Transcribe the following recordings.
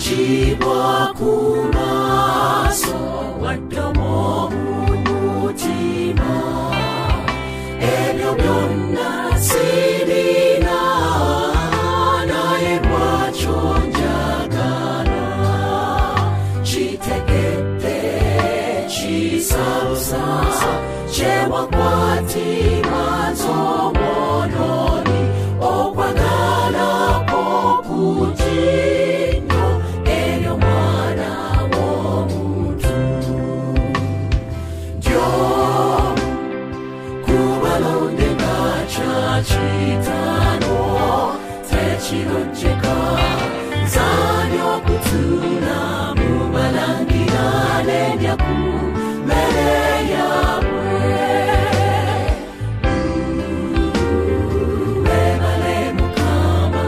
Chibwa kumaso wadomo umutima Elyo byonna sirina naye lwakyo njagala kitegedde kisalusa kyewakwatirwa z'omwonoonyi okwagala kw'okutinyo eryo mwana w'omuntu njo kubalonde nga kyakitano tekirojjeka nzanye okutuula mu balangira n'endyaku mmere yabwe webale Mukama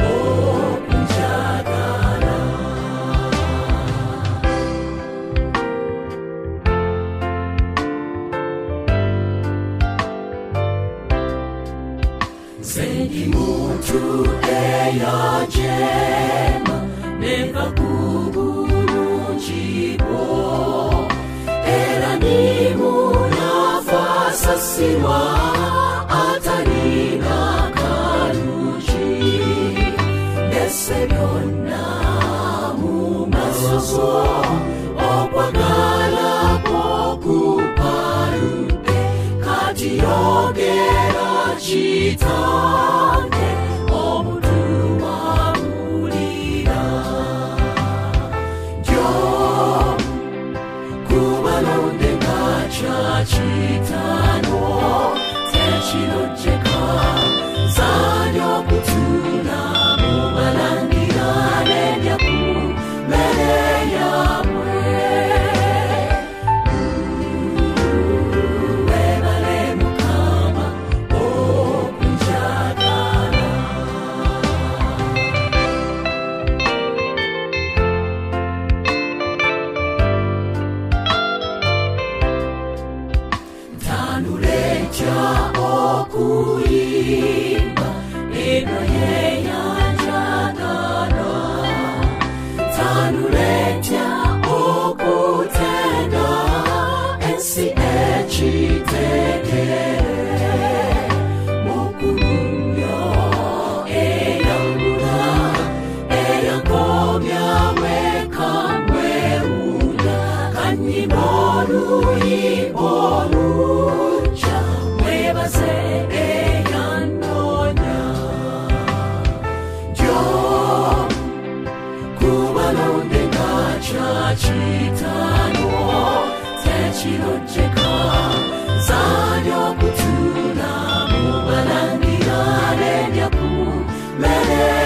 okunjagala nze ndi muntu eyajema nenga ku bulungi bwo era ni munafasasirwa atalina kalungi ndese byonna mu masoso okwagala kw'okupaludde kati yogera kitange omuntu wawulira njo kubalonde nga kyakitano tekirojjeka nzanye okutuula mu balangira n'endyaku mmere yabwe webale Mukama okunjagala ntanulenja okuyimba eno yeyanjagala ntanulenja okutenda ensi ekitegere mukulumyo eyangula eyangomya wekamwewunda kanyimba oluyimba oluggya mwebaze eyanonya njo kubalonde nga kyakitano tekirojjeka nzanye okutuula mu balangira n'endyaku mmere